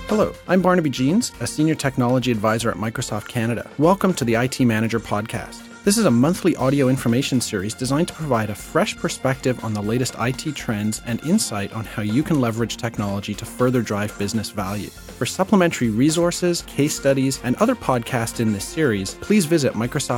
Hello, I'm Barnaby Jeans, a Senior Technology Advisor at Microsoft Canada. Welcome to the IT Manager Podcast. This is a monthly audio information series designed to provide a fresh perspective on the latest IT trends and insight on how you can leverage technology to further drive business value. For supplementary resources, case studies, and other podcasts in this series, please visit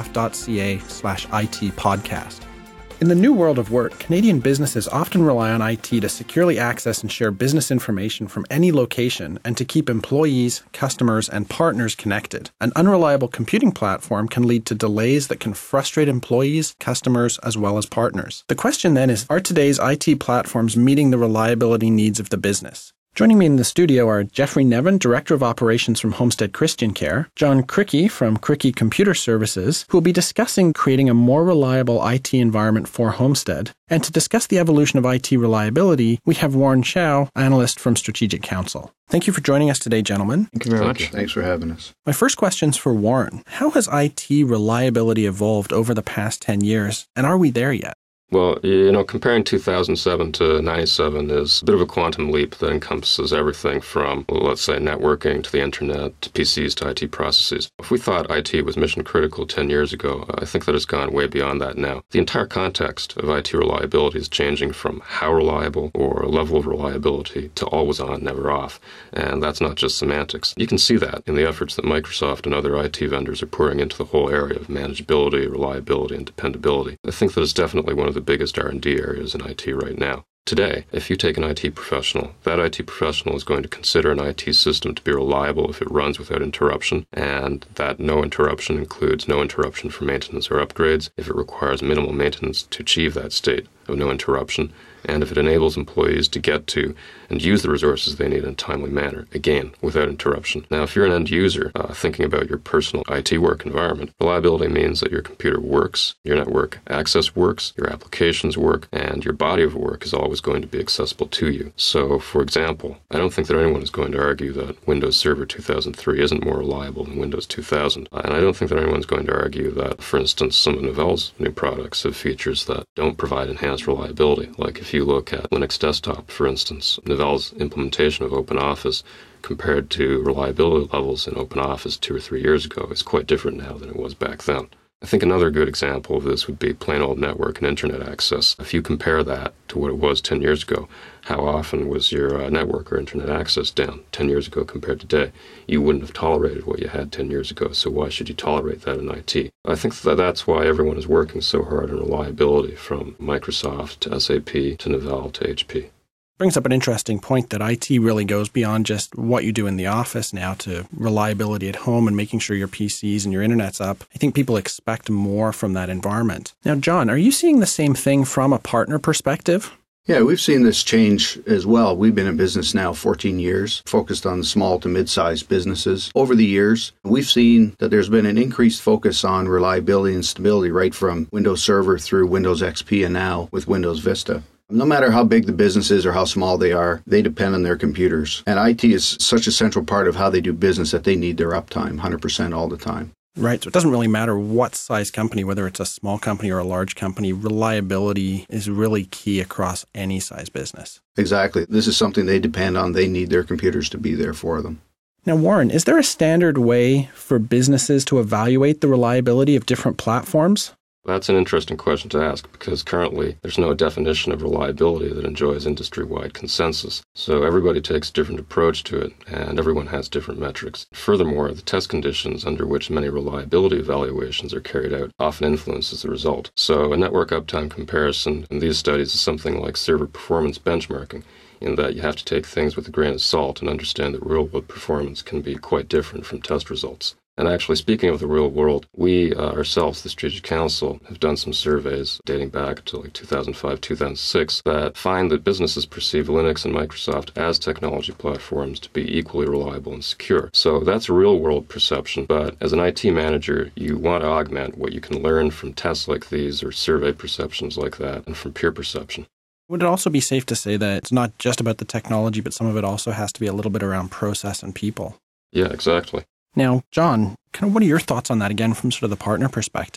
microsoft.ca/IT podcast. In the new world of work, Canadian businesses often rely on IT to securely access and share business information from any location and to keep employees, customers, and partners connected. An unreliable computing platform can lead to delays that can frustrate employees, customers, as well as partners. The question then is, are today's IT platforms meeting the reliability needs of the business? Joining me in the studio are Jeffrey Nevin, Director of Operations from Homestead Christian Care, John Cricky from Cricky Computer Services, who will be discussing creating a more reliable IT environment for Homestead. And to discuss the evolution of IT reliability, we have Warren Chow, Analyst from Strategic Counsel. Thank you for joining us today, gentlemen. Thank you very much. Thanks for having us. My first question is for Warren. How has IT reliability evolved over the past 10 years, and are we there yet? Well, comparing 2007 to 97 is a bit of a quantum leap that encompasses everything from, let's say, networking to the internet to PCs to IT processes. If we thought IT was mission critical 10 years ago, I think that it's gone way beyond that now. The entire context of IT reliability is changing from how reliable or level of reliability to always on, never off. And that's not just semantics. You can see that in the efforts that Microsoft and other IT vendors are pouring into the whole area of manageability, reliability, and dependability. I think that it's definitely one of the biggest R&D areas in IT right now. Today, if you take an IT professional, that IT professional is going to consider an IT system to be reliable if it runs without interruption, and that no interruption includes no interruption for maintenance or upgrades, if it requires minimal maintenance to achieve that state of no interruption, and if it enables employees to get to and use the resources they need in a timely manner, again, without interruption. Now, if you're an end user thinking about your personal IT work environment, reliability means that your computer works, your network access works, your applications work, and your body of work is always going to be accessible to you. So, for example, I don't think that anyone is going to argue that Windows Server 2003 isn't more reliable than Windows 2000. And I don't think that anyone's going to argue that, for instance, some of Novell's new products have features that don't provide enhanced reliability. Like if you look at Linux Desktop, for instance, Novell's implementation of OpenOffice compared to reliability levels in OpenOffice 2 or 3 years ago is quite different now than it was back then. I think another good example of this would be plain old network and internet access. If you compare that to what it was 10 years ago, how often was your network or internet access down 10 years ago compared to today? You wouldn't have tolerated what you had 10 years ago, so why should you tolerate that in IT? I think that's why everyone is working so hard on reliability, from Microsoft to SAP to Novell to HP. Brings up an interesting point that IT really goes beyond just what you do in the office now to reliability at home and making sure your PCs and your internet's up. I think people expect more from that environment. Now, John, are you seeing the same thing from a partner perspective? Yeah, we've seen this change as well. We've been in business now 14 years, focused on small to mid-sized businesses. Over the years, we've seen that there's been an increased focus on reliability and stability right from Windows Server through Windows XP and now with Windows Vista. No matter how big the business is or how small they are, they depend on their computers. And IT is such a central part of how they do business that they need their uptime 100% all the time. Right. So it doesn't really matter what size company, whether it's a small company or a large company, reliability is really key across any size business. Exactly. This is something they depend on. They need their computers to be there for them. Now, Warren, is there a standard way for businesses to evaluate the reliability of different platforms? That's an interesting question to ask, because currently there's no definition of reliability that enjoys industry-wide consensus. So everybody takes a different approach to it, and everyone has different metrics. Furthermore, the test conditions under which many reliability evaluations are carried out often influences the result. So a network uptime comparison in these studies is something like server performance benchmarking, in that you have to take things with a grain of salt and understand that real-world performance can be quite different from test results. And actually, speaking of the real world, we ourselves, the Strategic Counsel, have done some surveys dating back to 2005, 2006 that find that businesses perceive Linux and Microsoft as technology platforms to be equally reliable and secure. So that's a real world perception, but as an IT manager, you want to augment what you can learn from tests like these or survey perceptions like that and from peer perception. Would it also be safe to say that it's not just about the technology, but some of it also has to be a little bit around process and people? Yeah, exactly. Now, John, kind of what are your thoughts on that again from sort of the partner perspective?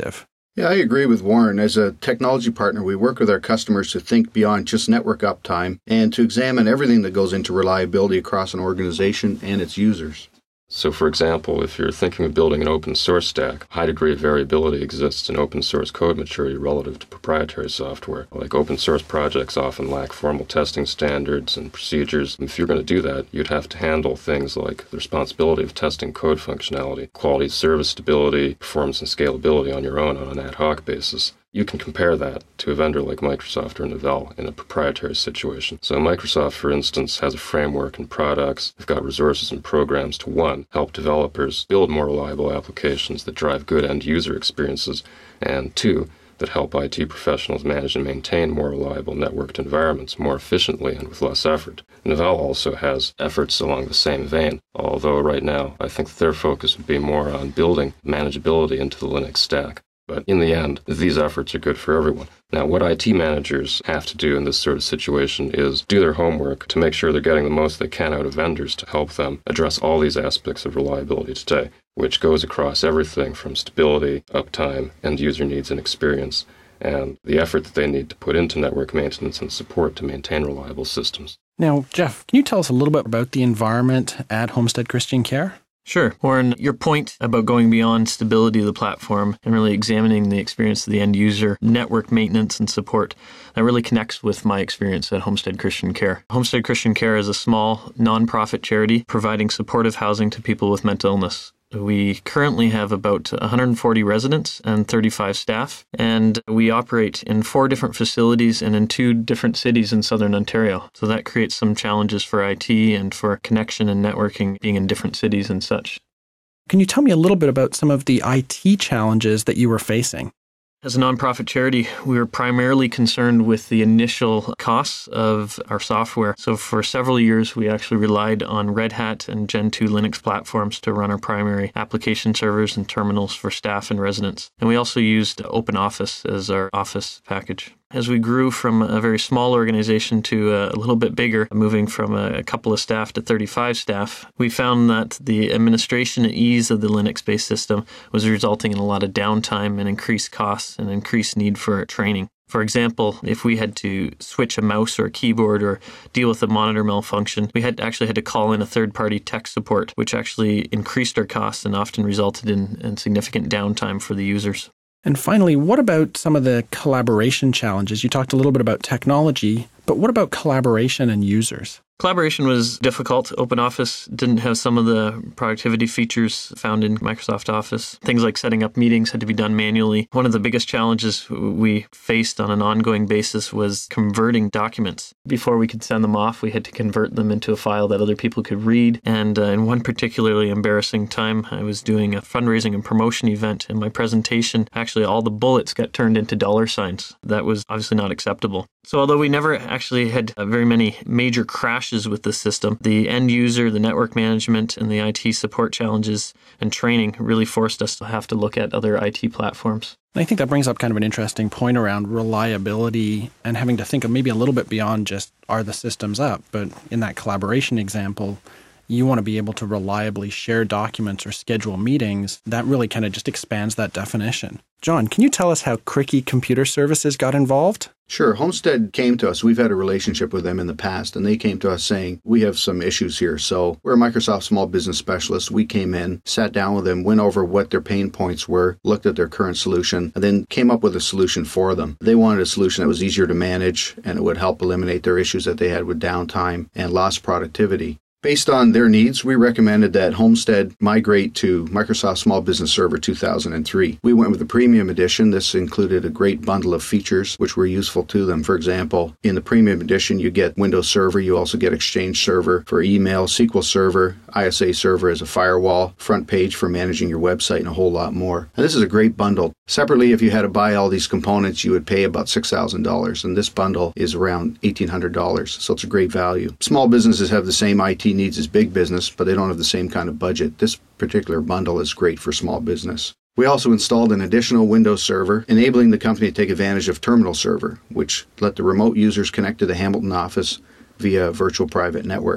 Yeah, I agree with Warren. As a technology partner, we work with our customers to think beyond just network uptime and to examine everything that goes into reliability across an organization and its users. So, for example, if you're thinking of building an open source stack, a high degree of variability exists in open source code maturity relative to proprietary software. Like open source projects often lack formal testing standards and procedures. If you're going to do that, you'd have to handle things like the responsibility of testing code functionality, quality, service stability, performance, and scalability on your own on an ad hoc basis. You can compare that to a vendor like Microsoft or Novell in a proprietary situation. So Microsoft, for instance, has a framework and products. They've got resources and programs to, one, help developers build more reliable applications that drive good end-user experiences, and two, that help IT professionals manage and maintain more reliable networked environments more efficiently and with less effort. Novell also has efforts along the same vein, although right now I think that their focus would be more on building manageability into the Linux stack. But in the end, these efforts are good for everyone. Now, what IT managers have to do in this sort of situation is do their homework to make sure they're getting the most they can out of vendors to help them address all these aspects of reliability today, which goes across everything from stability, uptime, end user needs and experience, and the effort that they need to put into network maintenance and support to maintain reliable systems. Now, Jeff, can you tell us a little bit about the environment at Homestead Christian Care? Sure. Warren, your point about going beyond stability of the platform and really examining the experience of the end user, network maintenance and support, that really connects with my experience at Homestead Christian Care. Homestead Christian Care is a small, nonprofit charity providing supportive housing to people with mental illness. We currently have about 140 residents and 35 staff, and we operate in 4 different facilities and in 2 different cities in southern Ontario. So that creates some challenges for IT and for connection and networking being in different cities and such. Can you tell me a little bit about some of the IT challenges that you were facing? As a nonprofit charity, we were primarily concerned with the initial costs of our software. So for several years, we actually relied on Red Hat and Gen 2 Linux platforms to run our primary application servers and terminals for staff and residents. And we also used OpenOffice as our Office package. As we grew from a very small organization to a little bit bigger, moving from a couple of staff to 35 staff, we found that the administration and ease of the Linux-based system was resulting in a lot of downtime and increased costs and increased need for training. For example, if we had to switch a mouse or a keyboard or deal with a monitor malfunction, we had to call in a third-party tech support, which actually increased our costs and often resulted in significant downtime for the users. And finally, what about some of the collaboration challenges? You talked a little bit about technology, but what about collaboration and users? Collaboration was difficult. OpenOffice didn't have some of the productivity features found in Microsoft Office. Things like setting up meetings had to be done manually. One of the biggest challenges we faced on an ongoing basis was converting documents. Before we could send them off, we had to convert them into a file that other people could read. And in one particularly embarrassing time, I was doing a fundraising and promotion event, and my presentation, actually all the bullets got turned into $signs. That was obviously not acceptable. So although we never actually had very many major crashes with the system, the end user, the network management, and the IT support challenges and training really forced us to have to look at other IT platforms. I think that brings up kind of an interesting point around reliability and having to think of maybe a little bit beyond just are the systems up, but in that collaboration example, you want to be able to reliably share documents or schedule meetings. That really kind of just expands that definition. John, can you tell us how Cricky Computer Services got involved? Sure. Homestead came to us. We've had a relationship with them in the past, and they came to us saying, we have some issues here. So we're a Microsoft Small Business Specialist. We came in, sat down with them, went over what their pain points were, looked at their current solution, and then came up with a solution for them. They wanted a solution that was easier to manage, and it would help eliminate their issues that they had with downtime and lost productivity. Based on their needs, we recommended that Homestead migrate to Microsoft Small Business Server 2003. We went with the Premium Edition. This included a great bundle of features which were useful to them. For example, in the Premium Edition, you get Windows Server. You also get Exchange Server for email, SQL Server, ISA Server as a firewall, front page for managing your website, and a whole lot more. And this is a great bundle. Separately, if you had to buy all these components, you would pay about $6,000, and this bundle is around $1,800, so it's a great value. Small businesses have the same IT needs as big business, but they don't have the same kind of budget. This particular bundle is great for small business. We also installed an additional Windows server, enabling the company to take advantage of Terminal Server, which let the remote users connect to the Hamilton office via a virtual private network.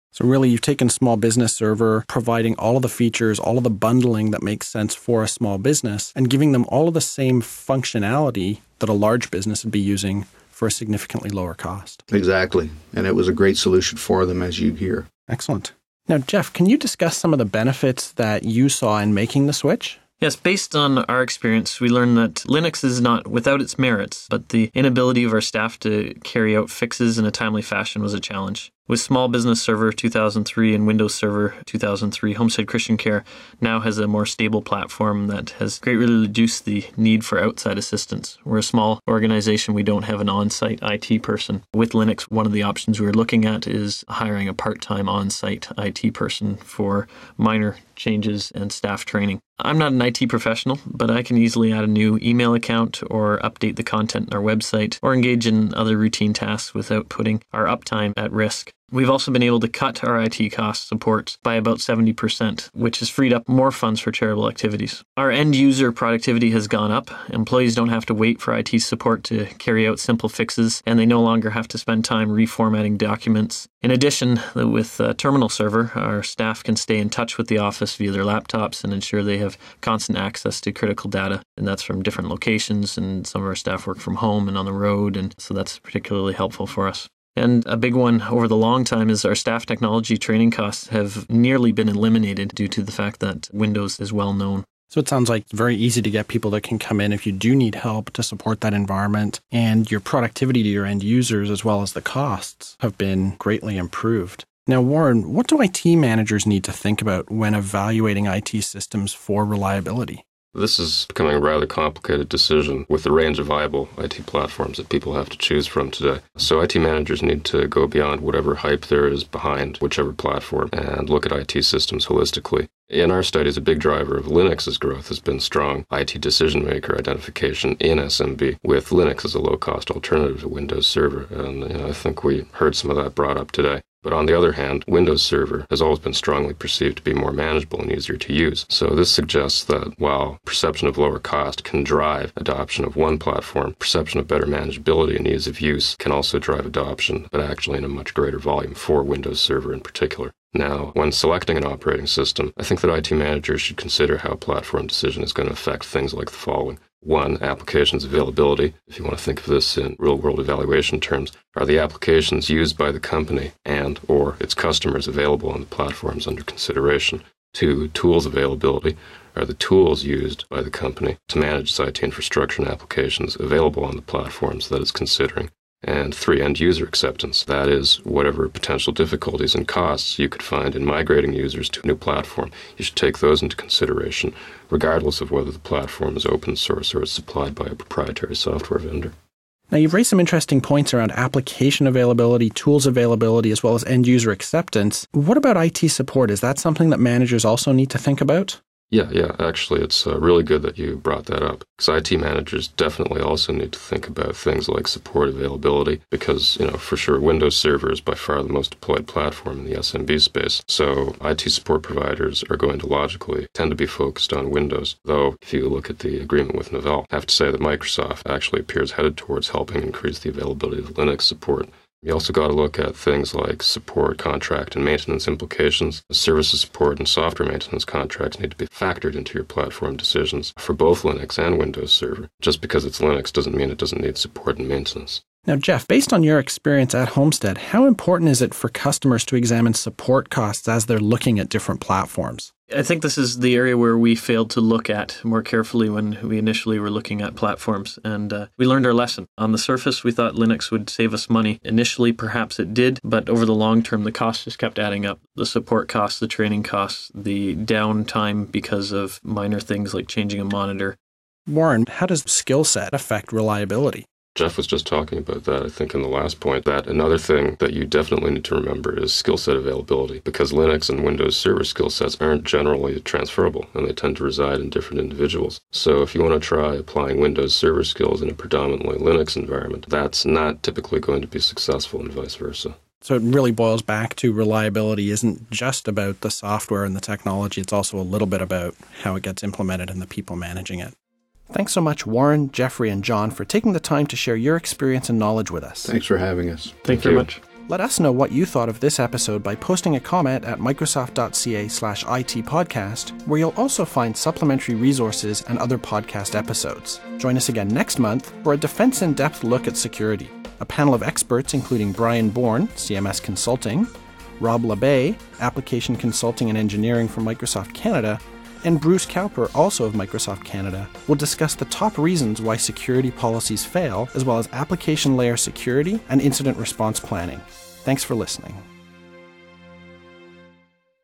So really, you've taken Small Business Server, providing all of the features, all of the bundling that makes sense for a small business, and giving them all of the same functionality that a large business would be using for a significantly lower cost. Exactly. And it was a great solution for them, as you hear. Excellent. Now, Jeff, can you discuss some of the benefits that you saw in making the switch? Yes, based on our experience, we learned that Linux is not without its merits, but the inability of our staff to carry out fixes in a timely fashion was a challenge. With Small Business Server 2003 and Windows Server 2003, Homestead Christian Care now has a more stable platform that has greatly reduced the need for outside assistance. We're a small organization. We don't have an on-site IT person. With Linux, one of the options we were looking at is hiring a part-time on-site IT person for minor changes and staff training. I'm not an IT professional, but I can easily add a new email account or update the content on our website or engage in other routine tasks without putting our uptime at risk. We've also been able to cut our IT cost support by about 70%, which has freed up more funds for charitable activities. Our end user productivity has gone up. Employees don't have to wait for IT support to carry out simple fixes, and they no longer have to spend time reformatting documents. In addition, with Terminal Server, our staff can stay in touch with the office via their laptops and ensure they have constant access to critical data, and that's from different locations, and some of our staff work from home and on the road, and so that's particularly helpful for us. And a big one over the long time is our staff technology training costs have nearly been eliminated due to the fact that Windows is well known. So it sounds like it's very easy to get people that can come in if you do need help to support that environment, and your productivity to your end users as well as the costs have been greatly improved. Now, Warren, what do IT managers need to think about when evaluating IT systems for reliability? This is becoming a rather complicated decision with the range of viable IT platforms that people have to choose from today. So IT managers need to go beyond whatever hype there is behind whichever platform and look at IT systems holistically. In our studies, a big driver of Linux's growth has been strong IT decision-maker identification in SMB, with Linux as a low-cost alternative to Windows Server. And I think we heard some of that brought up today. But on the other hand, Windows Server has always been strongly perceived to be more manageable and easier to use. So this suggests that while perception of lower cost can drive adoption of one platform, perception of better manageability and ease of use can also drive adoption, but actually in a much greater volume for Windows Server in particular. Now, when selecting an operating system, I think that IT managers should consider how a platform decision is going to affect things like the following. 1, applications availability. If you want to think of this in real-world evaluation terms, are the applications used by the company and or its customers available on the platforms under consideration? 2, tools availability. Are the tools used by the company to manage its IT infrastructure and applications available on the platforms that it's considering? And 3, end user acceptance. That is, whatever potential difficulties and costs you could find in migrating users to a new platform, you should take those into consideration, regardless of whether the platform is open source or is supplied by a proprietary software vendor. Now, you've raised some interesting points around application availability, tools availability, as well as end user acceptance. What about IT support? Is that something that managers also need to think about? Yeah. Actually, it's really good that you brought that up, because IT managers definitely also need to think about things like support availability, because, for sure, Windows Server is by far the most deployed platform in the SMB space. So IT support providers are going to logically tend to be focused on Windows, though if you look at the agreement with Novell, I have to say that Microsoft actually appears headed towards helping increase the availability of Linux support. You also got to look at things like support, contract, and maintenance implications. Services support and software maintenance contracts need to be factored into your platform decisions for both Linux and Windows Server. Just because it's Linux doesn't mean it doesn't need support and maintenance. Now, Jeff, based on your experience at Homestead, how important is it for customers to examine support costs as they're looking at different platforms? I think this is the area where we failed to look at more carefully when we initially were looking at platforms, and we learned our lesson. On the surface, we thought Linux would save us money. Initially, perhaps it did, but over the long term, the costs just kept adding up. The support costs, the training costs, the downtime because of minor things like changing a monitor. Warren, how does skill set affect reliability? Jeff was just talking about that, I think, in the last point, that another thing that you definitely need to remember is skill set availability, because Linux and Windows Server skill sets aren't generally transferable, and they tend to reside in different individuals. So if you want to try applying Windows Server skills in a predominantly Linux environment, that's not typically going to be successful and vice versa. So it really boils back to reliability isn't just about the software and the technology, it's also a little bit about how it gets implemented and the people managing it. Thanks so much, Warren, Jeffrey, and John, for taking the time to share your experience and knowledge with us. Thanks for having us. Thank you very much. Let us know what you thought of this episode by posting a comment at microsoft.ca/itpodcast, where you'll also find supplementary resources and other podcast episodes. Join us again next month for a Defense in-depth look at security. A panel of experts including Brian Bourne, CMS Consulting, Rob LeBay, Application Consulting and Engineering from Microsoft Canada, and Bruce Cowper, also of Microsoft Canada, will discuss the top reasons why security policies fail, as well as application layer security and incident response planning. Thanks for listening.